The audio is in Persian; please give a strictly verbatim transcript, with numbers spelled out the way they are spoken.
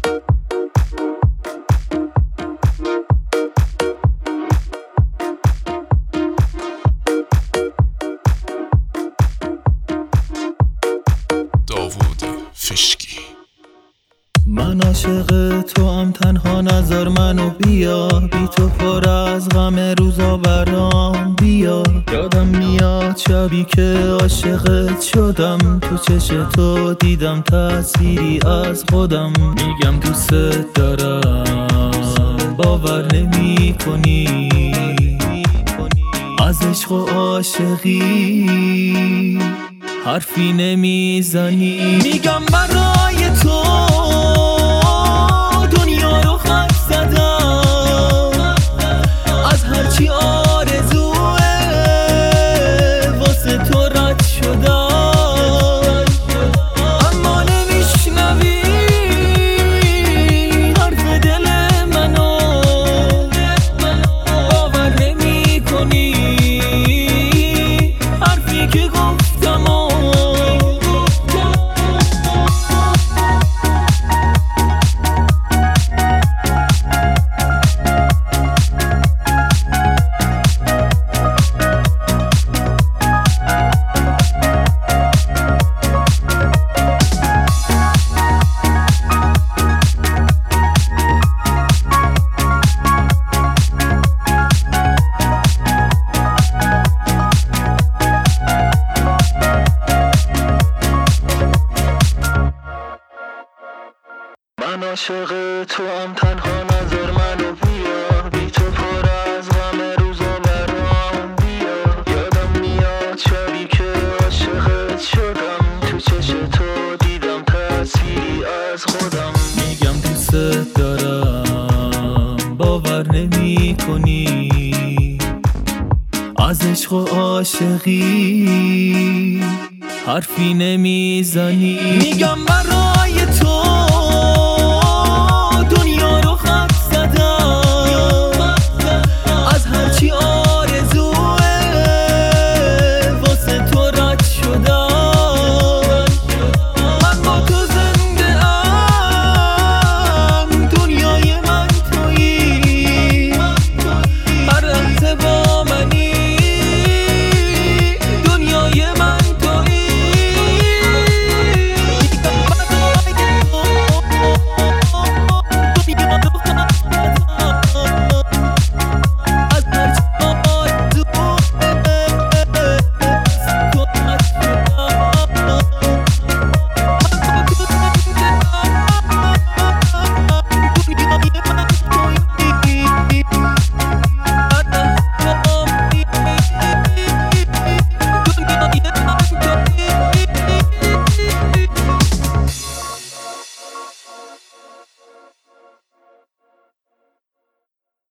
من عاشق تو هم، تنها نظر منو بیا، بی تو پر از غم روزا برام بیا. یادم میاد شبی که عاشقت شدم، تو چش تو دیدم تصویری از خودم. میگم دوست دارم باور نمی کنی، از عشق و عاشقی حرفی نمیزنی. میگم برای تو دنیا رو خرج زدم، از هرچی آرزوه واسه تو رد شدم. اما نمیشنوی حرف دل منو، باور نمی کنی حرفی که گفتم. من عاشق تو هم، تنها نظر منو بیا، بی تو پر از غم روزا برام بیا. یادم میاد شبی که عاشقت شدم، تو چش تو دیدم تصویری از خودم. میگم دوست دارم باور نمی کنی، از عشق و عاشقی حرفی نمیزنی. میگم برای